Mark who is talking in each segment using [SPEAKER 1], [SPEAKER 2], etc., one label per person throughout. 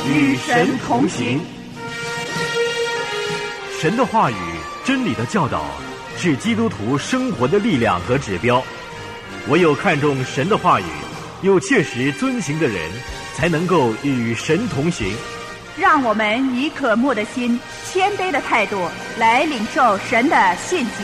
[SPEAKER 1] 与神同行。
[SPEAKER 2] 神的话语、真理的教导是基督徒生活的力量和指标。唯有看重神的话语，又切实遵行的人，才能够与神同行。
[SPEAKER 1] 让我们以渴慕的心、谦卑的态度来领受神的信息。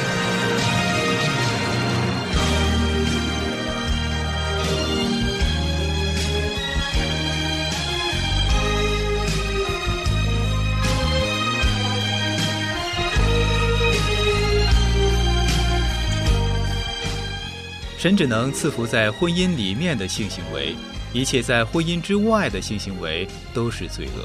[SPEAKER 3] 神只能赐福在婚姻里面的性行为，一切在婚姻之外的性行为都是罪恶。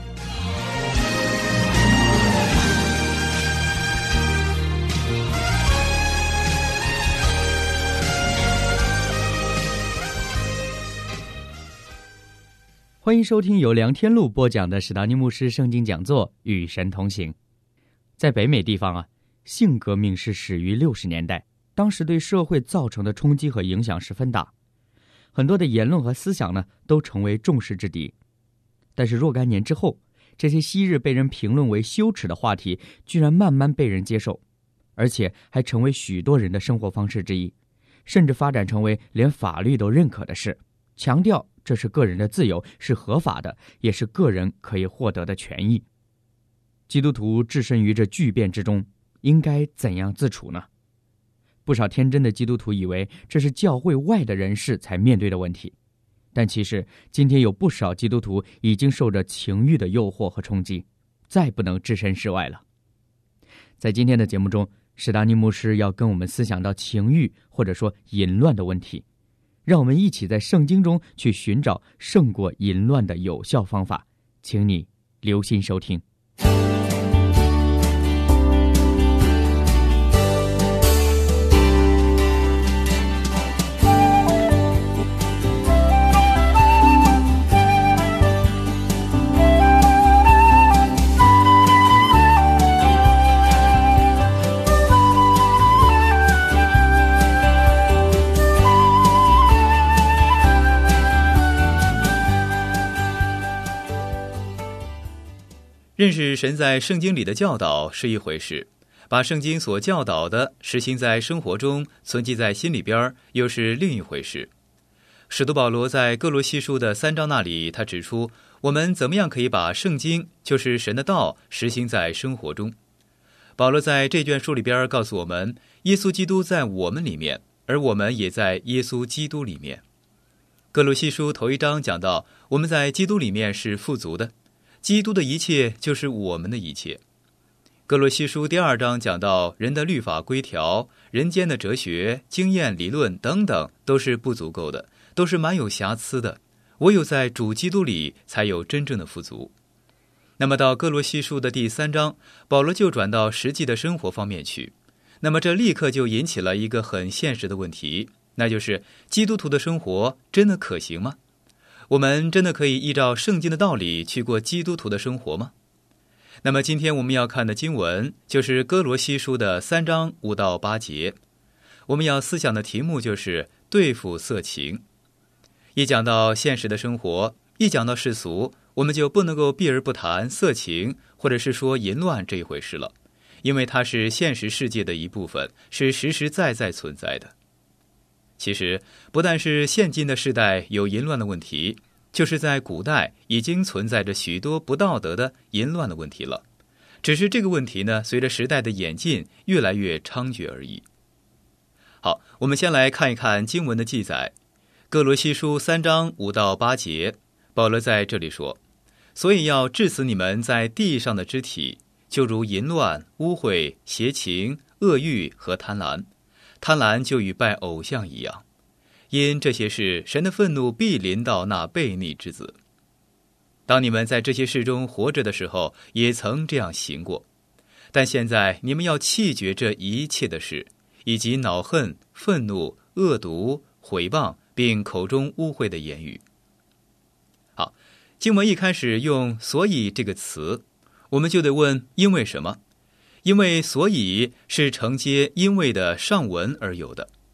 [SPEAKER 4] 欢迎收听由梁天禄播讲的史达尼牧师圣经讲座《与神同行》。在北美地方性革命是始于60年代，当时对社会造成的冲击和影响十分大，很多的言论和思想都成为众矢之的。但是若干年之后，这些昔日被人评论为羞耻的话题，居然慢慢被人接受，而且还成为许多人的生活方式之一，甚至发展成为连法律都认可的事，强调这是个人的自由，是合法的，也是个人可以获得的权益。基督徒置身于这巨变之中，应该怎样自处呢？不少天真的基督徒以为这是教会外的人士才面对的问题，但其实今天有不少基督徒已经受着情欲的诱惑和冲击，再不能置身事外了。在今天的节目中，史达尼牧师要跟我们思想到情欲或者说淫乱的问题，让我们一起在圣经中去寻找胜过淫乱的有效方法，请你留心收听。
[SPEAKER 3] 认识神在圣经里的教导是一回事，把圣经所教导的实行在生活中，存记在心里边，又是另一回事。使徒保罗在哥罗西书的3章那里，他指出我们怎么样可以把圣经，就是神的道，实行在生活中。保罗在这卷书里边告诉我们，耶稣基督在我们里面，而我们也在耶稣基督里面。哥罗西书头1章讲到，我们在基督里面是富足的，基督的一切就是我们的一切。哥罗西书第2章讲到，人的律法规条、人间的哲学、经验理论等等都是不足够的，都是蛮有瑕疵的，唯有在主基督里才有真正的富足。那么到哥罗西书的第3章，保罗就转到实际的生活方面去。那么这立刻就引起了一个很现实的问题，那就是基督徒的生活真的可行吗？我们真的可以依照圣经的道理去过基督徒的生活吗？那么今天我们要看的经文就是哥罗西书的3章5到8节。我们要思想的题目就是对付色情。一讲到现实的生活，一讲到世俗，我们就不能够避而不谈色情或者是说淫乱这一回事了，因为它是现实世界的一部分，是实实在在存在的。其实不但是现今的世代有淫乱的问题，就是在古代已经存在着许多不道德的淫乱的问题了，只是这个问题随着时代的演进越来越猖獗而已。好，我们先来看一看经文的记载。哥罗西书3章5到8节，保罗在这里说，所以要治死你们在地上的肢体，就如淫乱、污秽、邪情、恶欲和贪婪。贪婪就与拜偶像一样，因这些事，神的愤怒必临到那悖逆之子。当你们在这些事中活着的时候，也曾这样行过，但现在你们要弃绝这一切的事，以及恼恨、愤怒、恶毒、毁谤，并口中污秽的言语。好，经文一开始用所以这个词，我们就得问因为什么？因为所以是承接因为的上文而有的。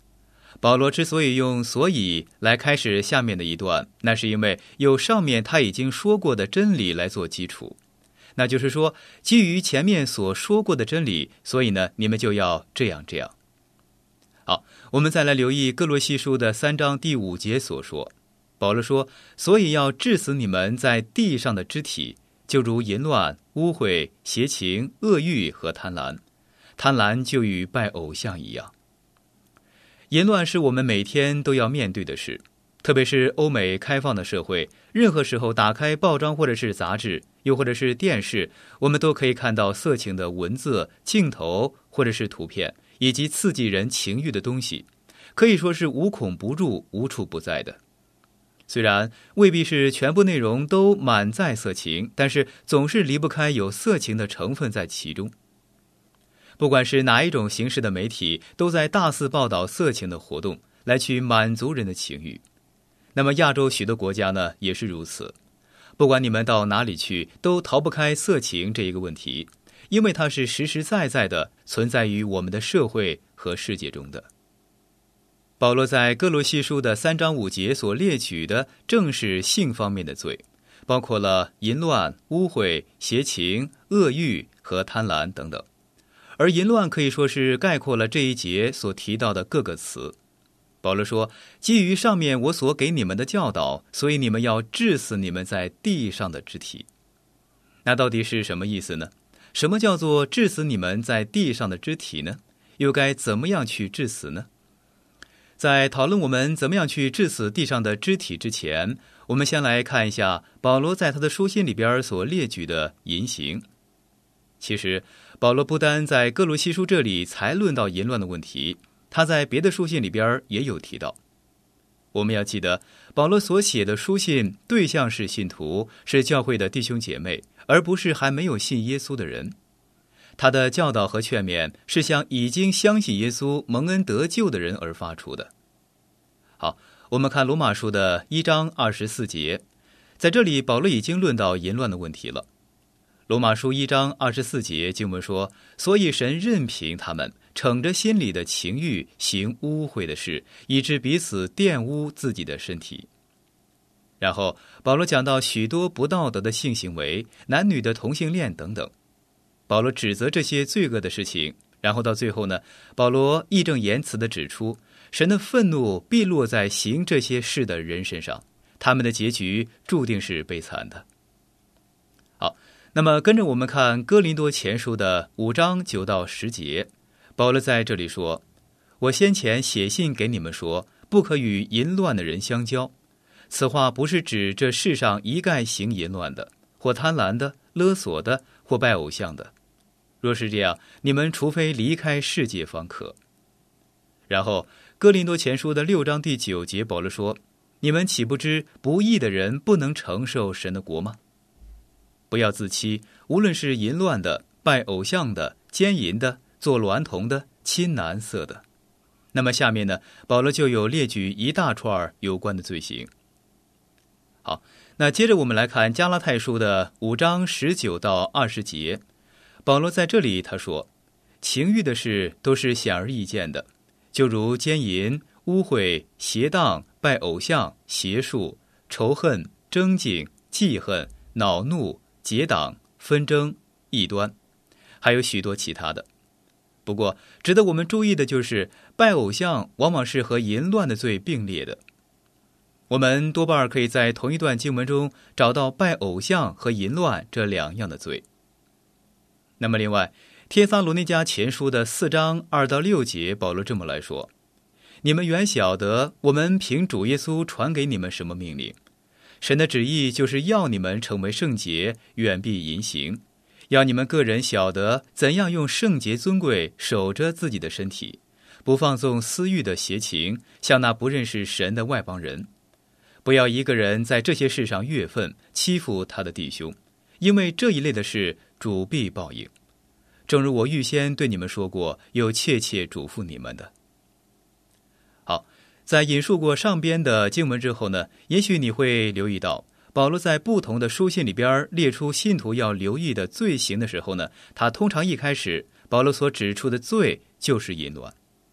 [SPEAKER 3] 保罗之所以用所以来开始下面的一段，那是因为有上面他已经说过的真理来做基础。那就是说，基于前面所说过的真理，所以呢，你们就要这样。好，我们再来留意哥罗西书的3章第5节所说，保罗说，所以要治死你们在地上的肢体，就如淫乱、污秽、邪情、恶欲和贪婪。贪婪就与拜偶像一样。淫乱是我们每天都要面对的事，特别是欧美开放的社会，任何时候打开报章或者是杂志，又或者是电视，我们都可以看到色情的文字、镜头或者是图片，以及刺激人情欲的东西，可以说是无孔不入、无处不在的。虽然未必是全部内容都满载色情，但是总是离不开有色情的成分在其中。不管是哪一种形式的媒体，都在大肆报道色情的活动，来去满足人的情欲。那么亚洲许多国家呢，也是如此。不管你们到哪里去，都逃不开色情这一个问题，因为它是实实在在的存在于我们的社会和世界中的。保罗在哥罗西书的3章5节所列举的正是性方面的罪，包括了淫乱、污秽、邪情、恶欲和贪婪等等。而淫乱可以说是概括了这一节所提到的各个词。保罗说，基于上面我所给你们的教导，所以你们要治死你们在地上的肢体。那到底是什么意思呢？什么叫做治死你们在地上的肢体呢？又该怎么样去治死呢？在讨论我们怎么样去治死地上的肢体之前，我们先来看一下保罗在他的书信里边所列举的淫行。其实保罗不单在哥罗西书这里才论到淫乱的问题，他在别的书信里边也有提到。我们要记得，保罗所写的书信对象是信徒，是教会的弟兄姐妹，而不是还没有信耶稣的人。他的教导和劝勉是向已经相信耶稣、蒙恩得救的人而发出的。好，我们看罗马书的1章24节，在这里保罗已经论到淫乱的问题了。罗马书1章24节经文说，所以神任凭他们逞着心里的情欲行污秽的事，以致彼此玷污自己的身体。然后保罗讲到许多不道德的性行为、男女的同性恋等等，保罗指责这些罪恶的事情，然后到最后呢，保罗义正言辞地指出，神的愤怒必落在行这些事的人身上，他们的结局注定是悲惨的。好，那么跟着我们看哥林多前书的5章9到10节，保罗在这里说，我先前写信给你们说，不可与淫乱的人相交。此话不是指这世上一概行淫乱的，或贪婪的、勒索的，或拜偶像的。若是这样，你们除非离开世界方可。然后哥林多前书的6章第9节，保罗说，你们岂不知不义的人不能承受神的国吗？不要自欺，无论是淫乱的、拜偶像的、奸淫的、做娈童的、亲男色的。那么下面呢，保罗就有列举一大串有关的罪行。好，那接着我们来看加拉太书的5章19到20节，保罗在这里他说，情欲的事都是显而易见的，就如奸淫、污秽、邪荡、拜偶像、邪术、仇恨、争竞、记恨、恼怒、结党、纷争、异端，还有许多其他的。不过值得我们注意的就是，拜偶像往往是和淫乱的罪并列的。我们多半可以在同一段经文中找到拜偶像和淫乱这两样的罪。那么另外，帖撒罗尼迦前书的4章2到6节，保罗这么来说，你们原晓得我们凭主耶稣传给你们什么命令，神的旨意就是要你们成为圣洁，远避淫行，要你们个人晓得怎样用圣洁尊贵守着自己的身体，不放纵私欲的邪情，像那不认识神的外邦人。不要一个人在这些事上越分，欺负他的弟兄，因为这一类的事主必报应。正如我预先对你们说过，又切切嘱咐你们的。好，在引述过上边的经文之后呢，也许你会留意到，保罗在不同的书信里边列出信徒要留意的罪行的时候呢，他通常一开始保罗所指出的罪就是淫乱，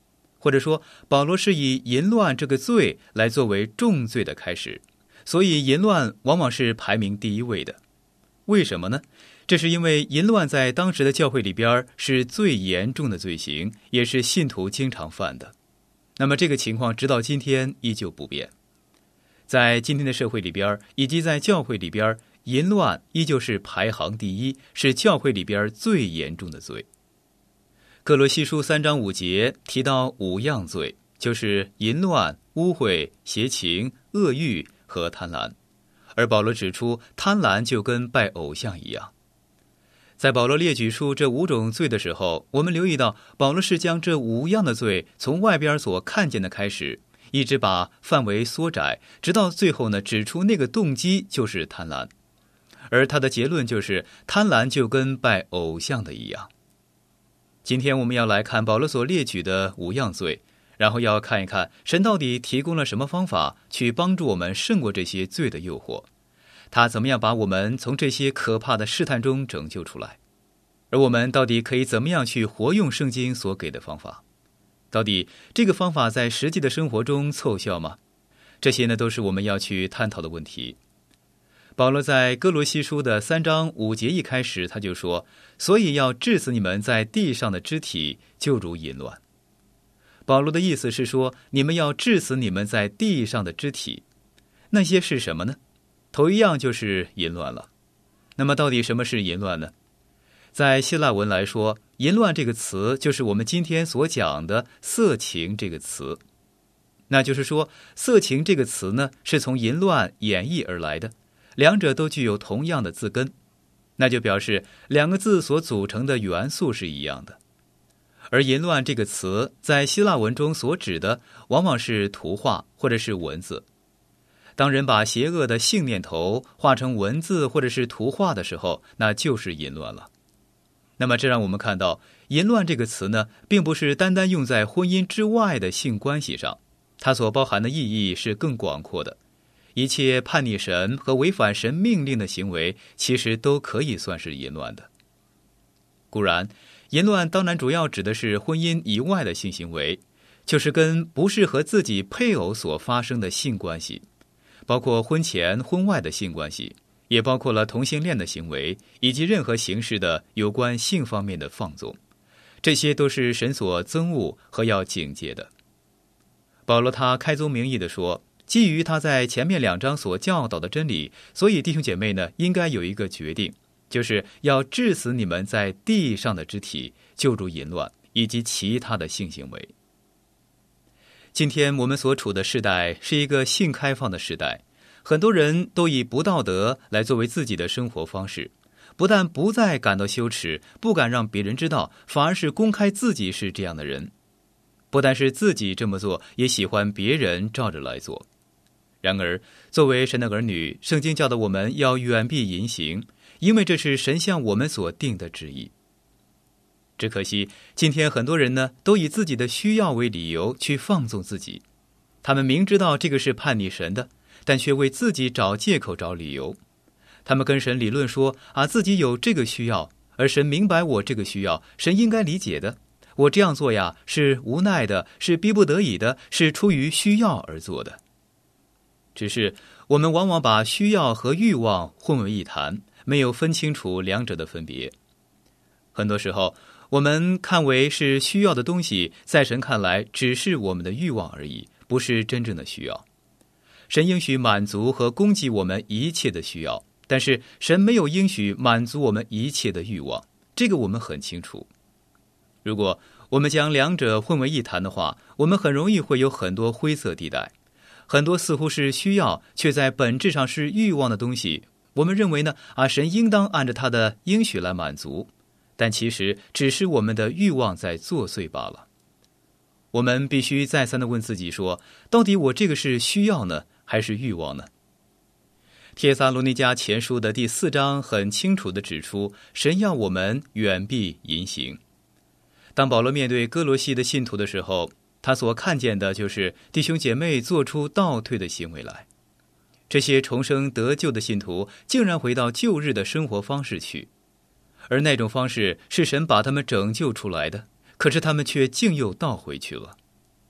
[SPEAKER 3] 或者说保罗是以淫乱这个罪来作为重罪的开始，所以淫乱往往是排名第一位的。为什么呢？这是因为淫乱在当时的教会里边是最严重的罪行，也是信徒经常犯的。那么这个情况直到今天依旧不变。在今天的社会里边，以及在教会里边，淫乱依旧是排行第一，是教会里边最严重的罪。哥罗西书3章5节提到5样罪，就是淫乱、污秽、邪情、恶欲和贪婪。而保罗指出，贪婪就跟拜偶像一样。在保罗列举出这5种罪的时候，我们留意到保罗是将这5样的罪从外边所看见的开始，一直把范围缩窄，直到最后呢，指出那个动机就是贪婪。而他的结论就是贪婪就跟拜偶像的一样。今天我们要来看保罗所列举的5样罪，然后要看一看神到底提供了什么方法去帮助我们胜过这些罪的诱惑，他怎么样把我们从这些可怕的试探中拯救出来，而我们到底可以怎么样去活用圣经所给的方法，到底这个方法在实际的生活中凑效吗？这些呢都是我们要去探讨的问题。保罗在哥罗西书的3章5节一开始他就说，所以要治死你们在地上的肢体，就如淫乱。保罗的意思是说，你们要治死你们在地上的肢体。那些是什么呢？头一样就是淫乱了。那么到底什么是淫乱呢？在希腊文来说，淫乱这个词就是我们今天所讲的色情这个词。那就是说，色情这个词呢，是从淫乱演绎而来的，两者都具有同样的字根，那就表示2个字所组成的元素是一样的。而淫乱这个词在希腊文中所指的往往是图画或者是文字。当人把邪恶的性念头画成文字或者是图画的时候，那就是淫乱了。那么这让我们看到，淫乱这个词呢，并不是单单用在婚姻之外的性关系上，它所包含的意义是更广阔的。一切叛逆神和违反神命令的行为，其实都可以算是淫乱的。固然，淫乱当然主要指的是婚姻以外的性行为，就是跟不是和自己配偶所发生的性关系，包括婚前婚外的性关系，也包括了同性恋的行为，以及任何形式的有关性方面的放纵，这些都是神所憎恶和要警戒的。保罗他开宗明义地说，基于他在前面2章所教导的真理，所以弟兄姐妹呢，应该有一个决定，就是要治死你们在地上的肢体，就如淫乱以及其他的性行为。今天我们所处的时代是一个性开放的时代，很多人都以不道德来作为自己的生活方式，不但不再感到羞耻，不敢让别人知道，反而是公开自己是这样的人。不但是自己这么做，也喜欢别人照着来做。然而，作为神的儿女，圣经教导我们要远避淫行，因为这是神向我们所定的旨意。只可惜，今天很多人呢，都以自己的需要为理由去放纵自己。他们明知道这个是叛逆神的，但却为自己找借口找理由。他们跟神理论说自己有这个需要，而神明白我这个需要，神应该理解的。我这样做呀，是无奈的，是逼不得已的，是出于需要而做的。只是我们往往把需要和欲望混为一谈，没有分清楚2者的分别。很多时候，我们看为是需要的东西，在神看来只是我们的欲望而已，不是真正的需要。神应许满足和供给我们一切的需要，但是神没有应许满足我们一切的欲望，这个我们很清楚。如果我们将2者混为一谈的话，我们很容易会有很多灰色地带。很多似乎是需要，却在本质上是欲望的东西，我们认为呢，神应当按照他的应许来满足，但其实只是我们的欲望在作祟罢了。我们必须再三地问自己说，到底我这个是需要呢，还是欲望呢？帖撒罗尼迦前书的第4章很清楚地指出，神要我们远避淫行。当保罗面对哥罗西的信徒的时候，他所看见的就是弟兄姐妹做出倒退的行为来。这些重生得救的信徒竟然回到旧日的生活方式去，而那种方式是神把他们拯救出来的，可是他们却竟又倒回去了。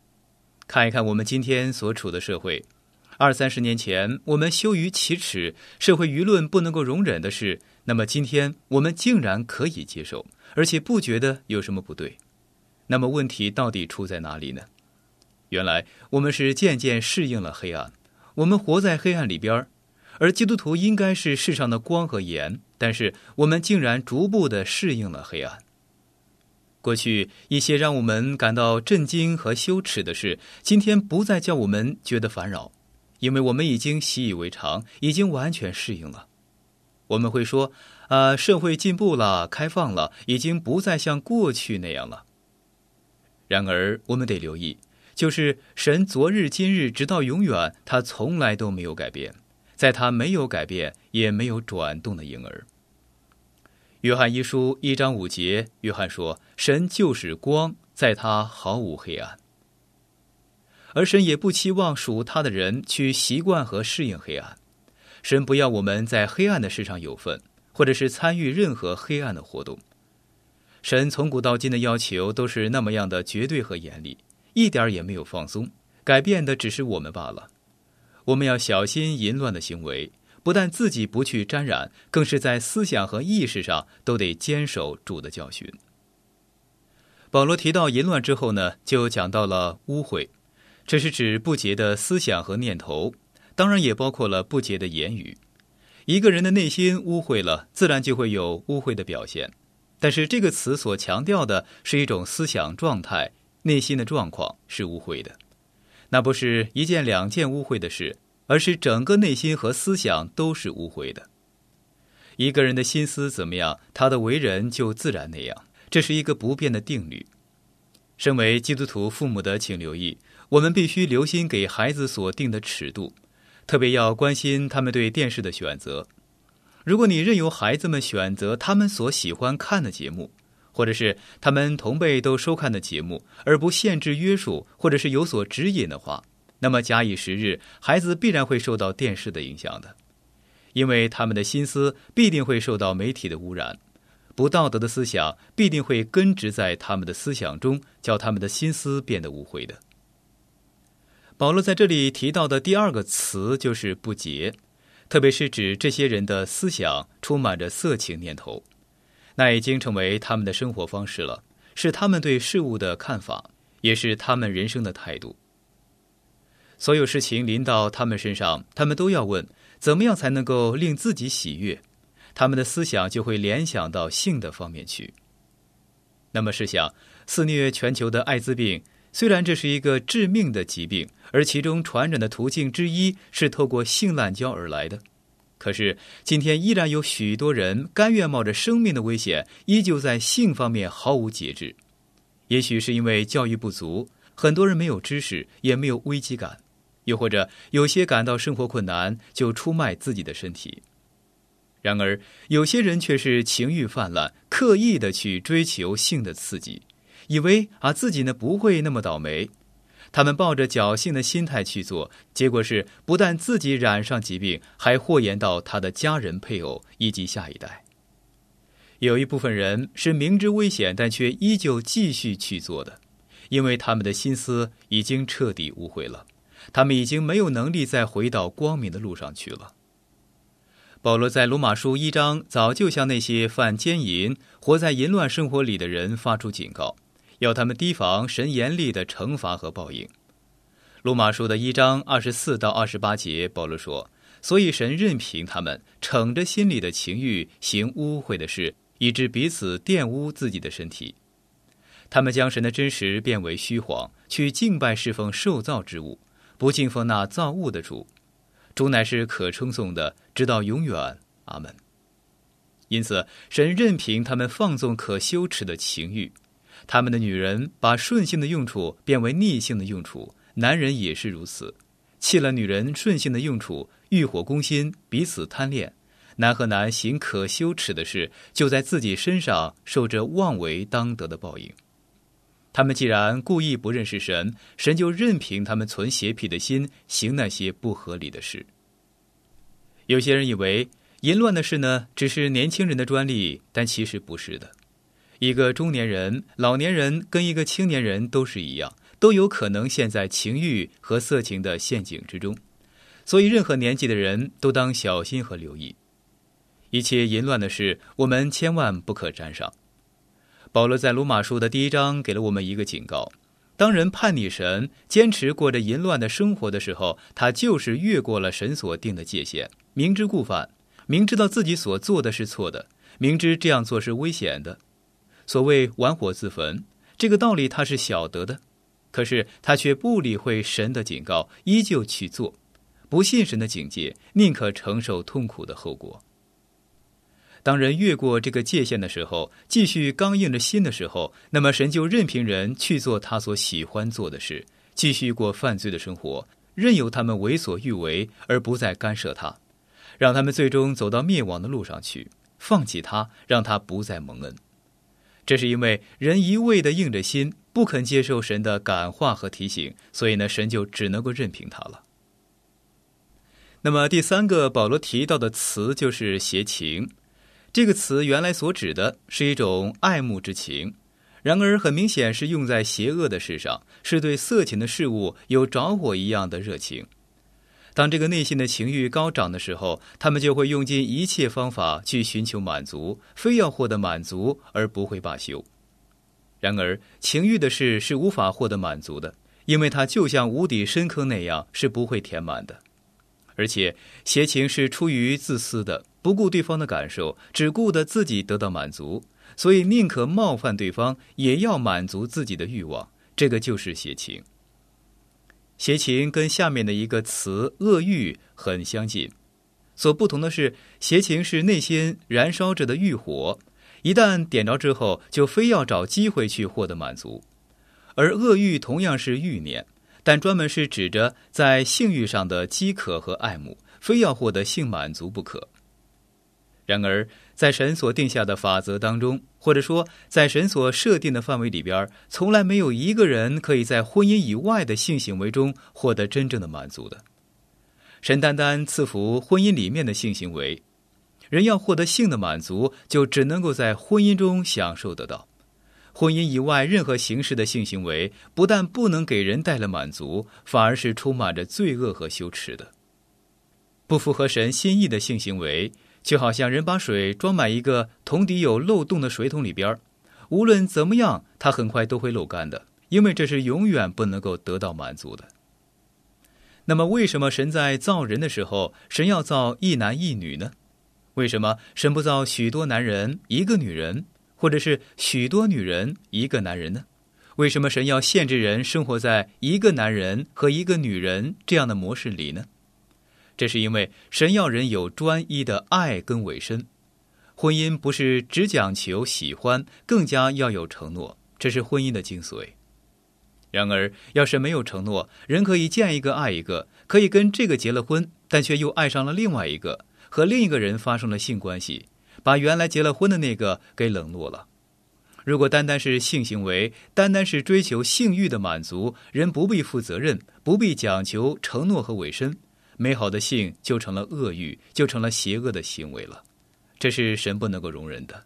[SPEAKER 3] 看一看我们今天所处的社会，20-30年前我们羞于启齿，社会舆论不能够容忍的事，那么今天我们竟然可以接受，而且不觉得有什么不对。那么问题到底出在哪里呢？原来我们是渐渐适应了黑暗，我们活在黑暗里边，而基督徒应该是世上的光和盐，但是我们竟然逐步地适应了黑暗。过去一些让我们感到震惊和羞耻的事，今天不再叫我们觉得烦扰，因为我们已经习以为常，已经完全适应了。我们会说，社会进步了，开放了，已经不再像过去那样了。然而我们得留意，就是神昨日今日直到永远，他从来都没有改变，在他没有改变也没有转动的婴儿。约翰一书1章5节，约翰说，神就是光，在他毫无黑暗。而神也不期望属他的人去习惯和适应黑暗，神不要我们在黑暗的事上有份，或者是参与任何黑暗的活动。神从古到今的要求都是那么样的绝对和严厉，一点也没有放松，改变的只是我们罢了。我们要小心淫乱的行为，不但自己不去沾染，更是在思想和意识上都得坚守主的教训。保罗提到淫乱之后呢，就讲到了污秽，这是指不洁的思想和念头，当然也包括了不洁的言语。一个人的内心污秽了，自然就会有污秽的表现。但是这个词所强调的是一种思想状态，内心的状况是污秽的。那不是一件两件污秽的事，而是整个内心和思想都是污秽的。一个人的心思怎么样，他的为人就自然那样，这是一个不变的定律。身为基督徒父母的请留意，我们必须留心给孩子所定的尺度，特别要关心他们对电视的选择。如果你任由孩子们选择他们所喜欢看的节目，或者是他们同辈都收看的节目，而不限制约束或者是有所指引的话，那么假以时日，孩子必然会受到电视的影响的，因为他们的心思必定会受到媒体的污染，不道德的思想必定会根植在他们的思想中，叫他们的心思变得污秽的。保罗在这里提到的第二个词就是不洁，特别是指这些人的思想充满着色情念头，那已经成为他们的生活方式了，是他们对事物的看法，也是他们人生的态度。所有事情临到他们身上，他们都要问，怎么样才能够令自己喜悦？他们的思想就会联想到性的方面去。那么试想，肆虐全球的艾滋病，虽然这是一个致命的疾病，而其中传染的途径之一是透过性滥交而来的，可是今天依然有许多人甘愿冒着生命的危险，依旧在性方面毫无节制。也许是因为教育不足，很多人没有知识，也没有危机感，又或者有些感到生活困难，就出卖自己的身体。然而有些人却是情欲泛滥，刻意的去追求性的刺激，以为自己呢不会那么倒霉。他们抱着侥幸的心态去做，结果是不但自己染上疾病，还祸延到他的家人、配偶以及下一代。有一部分人是明知危险，但却依旧继续去做的，因为他们的心思已经彻底污秽了，他们已经没有能力再回到光明的路上去了。保罗在罗马书1章早就向那些犯奸淫、活在淫乱生活里的人发出警告，要他们提防神严厉的惩罚和报应。罗马书的1章24到28节，保罗说，所以神任凭他们逞着心里的情欲行污秽的事，以致彼此玷污自己的身体。他们将神的真实变为虚谎，去敬拜侍奉受造之物，不敬奉那造物的主。主乃是可称颂的，直到永远。阿们。因此神任凭他们放纵可羞耻的情欲，他们的女人把顺性的用处变为逆性的用处，男人也是如此，弃了女人顺性的用处，欲火攻心，彼此贪恋，男和男行可羞耻的事，就在自己身上受着妄为当得的报应。他们既然故意不认识神，神就任凭他们存邪僻的心，行那些不合理的事。有些人以为淫乱的事呢，只是年轻人的专利，但其实不是的。一个中年人、老年人跟一个青年人都是一样， 都有可能陷在情欲和色情的陷阱之中，所以任何年纪的人都当小心和留意。一切淫乱的事，我们千万不可沾上。保罗在罗马书的第1章给了我们一个警告：当人叛逆神，坚持过着淫乱的生活的时候，他就是越过了神所定的界限，明知故犯，明知道自己所做的是错的，明知这样做是危险的。所谓玩火自焚，这个道理他是晓得的，可是他却不理会神的警告，依旧去做，不信神的警戒，宁可承受痛苦的后果。当人越过这个界限的时候，继续刚硬着心的时候，那么神就任凭人去做他所喜欢做的事，继续过犯罪的生活，任由他们为所欲为，而不再干涉他，让他们最终走到灭亡的路上去，放弃他，让他不再蒙恩。这是因为人一味地硬着心，不肯接受神的感化和提醒，所以呢，神就只能够任凭他了。那么第3个保罗提到的词就是邪情。这个词原来所指的是一种爱慕之情，然而很明显是用在邪恶的事上，是对色情的事物有着火一样的热情。当这个内心的情欲高涨的时候，他们就会用尽一切方法去寻求满足，非要获得满足而不会罢休。然而情欲的事是无法获得满足的，因为它就像无底深坑那样，是不会填满的。而且邪情是出于自私的，不顾对方的感受，只顾得自己得到满足，所以宁可冒犯对方，也要满足自己的欲望，这个就是邪情。邪情跟下面的一个词恶欲很相近，所不同的是，邪情是内心燃烧着的欲火，一旦点着之后，就非要找机会去获得满足。而恶欲同样是欲念，但专门是指着在性欲上的饥渴和爱慕，非要获得性满足不可。然而在神所定下的法则当中，或者说在神所设定的范围里边，从来没有一个人可以在婚姻以外的性行为中获得真正的满足的。神单单赐福婚姻里面的性行为，人要获得性的满足，就只能够在婚姻中享受得到。婚姻以外任何形式的性行为，不但不能给人带来满足，反而是充满着罪恶和羞耻的。不符合神心意的性行为，就好像人把水装满一个桶底有漏洞的水桶里边，无论怎么样，它很快都会漏干的，因为这是永远不能够得到满足的。那么为什么神在造人的时候，神要造一男一女呢？为什么神不造许多男人一个女人，或者是许多女人一个男人呢？为什么神要限制人生活在一个男人和一个女人这样的模式里呢？这是因为神要人有专一的爱跟委身。婚姻不是只讲求喜欢，更加要有承诺，这是婚姻的精髓。然而要是没有承诺，人可以见一个爱一个，可以跟这个结了婚，但却又爱上了另外一个，和另一个人发生了性关系，把原来结了婚的那个给冷落了。如果单单是性行为，单单是追求性欲的满足，人不必负责任，不必讲求承诺和委身，美好的性就成了恶欲，就成了邪恶的行为了，这是神不能够容忍的。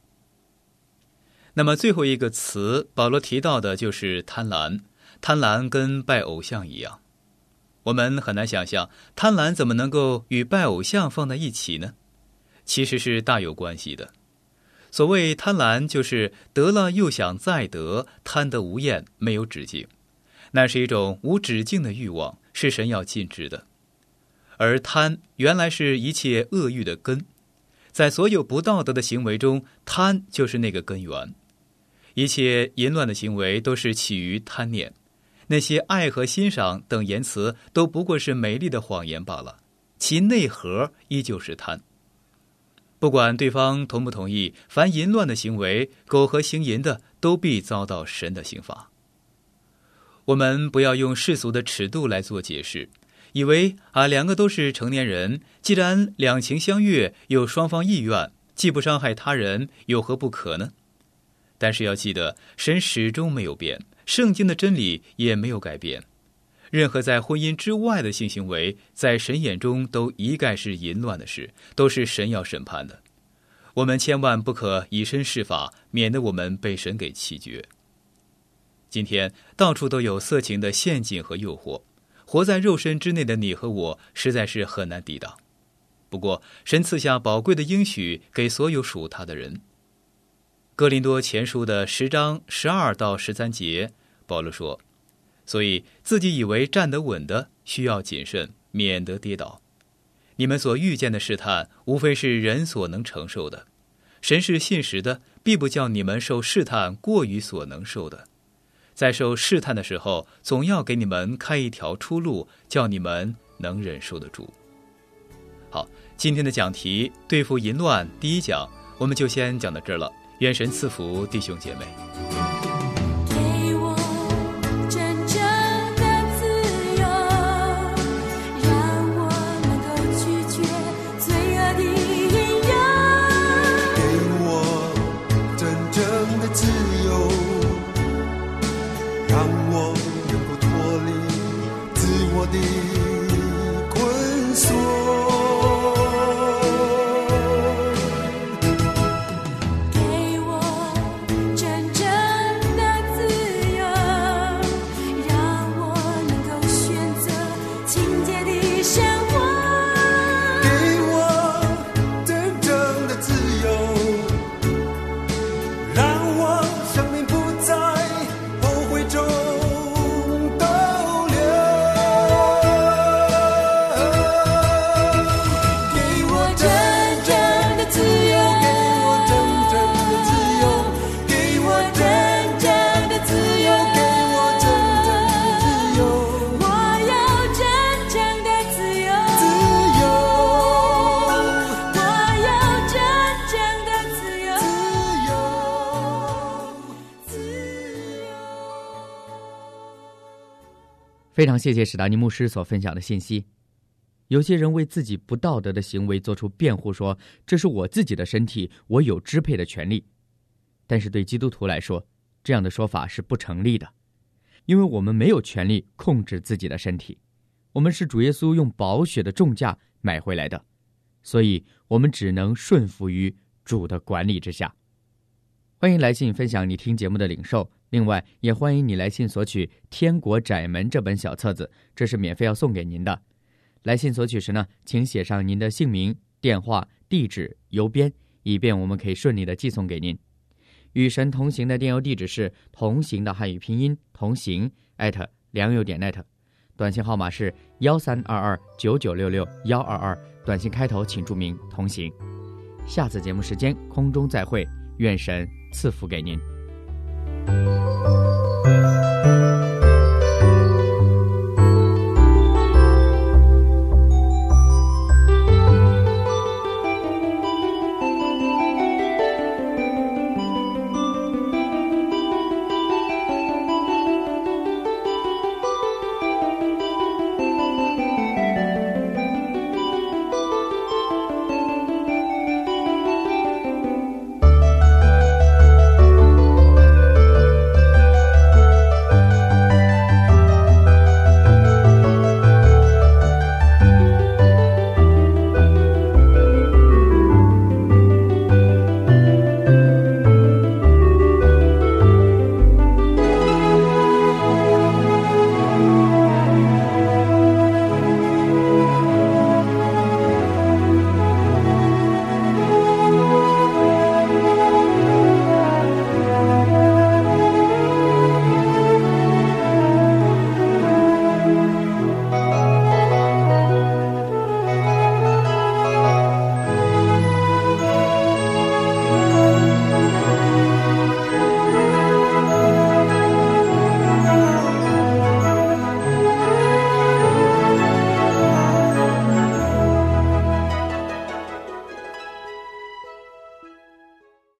[SPEAKER 3] 那么最后一个词保罗提到的就是贪婪。贪婪跟拜偶像一样，我们很难想象贪婪怎么能够与拜偶像放在一起呢？其实是大有关系的。所谓贪婪，就是得了又想再得，贪得无厌，没有止境，那是一种无止境的欲望，是神要禁止的。而贪原来是一切恶欲的根，在所有不道德的行为中，贪就是那个根源。一切淫乱的行为都是起于贪念，那些爱和欣赏等言辞都不过是美丽的谎言罢了，其内核依旧是贪。不管对方同不同意，凡淫乱的行为，苟合行淫的，都必遭到神的刑罚。我们不要用世俗的尺度来做解释，以为两个都是成年人，既然两情相悦，有双方意愿，既不伤害他人，有何不可呢？但是要记得，神始终没有变，圣经的真理也没有改变。任何在婚姻之外的性行为，在神眼中都一概是淫乱的事，都是神要审判的。我们千万不可以身试法，免得我们被神给弃绝。 今天到处都有色情的陷阱和诱惑，活在肉身之内的你和我实在是很难抵挡。不过神赐下宝贵的应许给所有属他的人。哥林多前书的10章12到13节，保罗说，所以自己以为站得稳的，需要谨慎，免得跌倒。你们所遇见的试探，无非是人所能承受的。神是信实的，必不叫你们受试探过于所能受的。在受试探的时候，总要给你们开一条出路，叫你们能忍受得住。好，今天的讲题对付淫乱第一讲，我们就先讲到这儿了。愿神赐福弟兄姐妹。
[SPEAKER 4] 非常谢谢史达尼牧师所分享的信息。有些人为自己不道德的行为做出辩护，说这是我自己的身体，我有支配的权利。但是对基督徒来说，这样的说法是不成立的，因为我们没有权利控制自己的身体，我们是主耶稣用宝血的重价买回来的，所以我们只能顺服于主的管理之下。欢迎来信分享你听节目的领受，另外也欢迎你来信索取《天国窄门》这本小册子，这是免费要送给您的。来信索取时呢，请写上您的姓名、电话、地址、邮编，以便我们可以顺利的寄送给您。与神同行的电邮地址是同行的汉语拼音同行@良友.net，短信号码是13229966-122，短信开头请注明同行。下次节目时间空中再会，愿神赐福给您。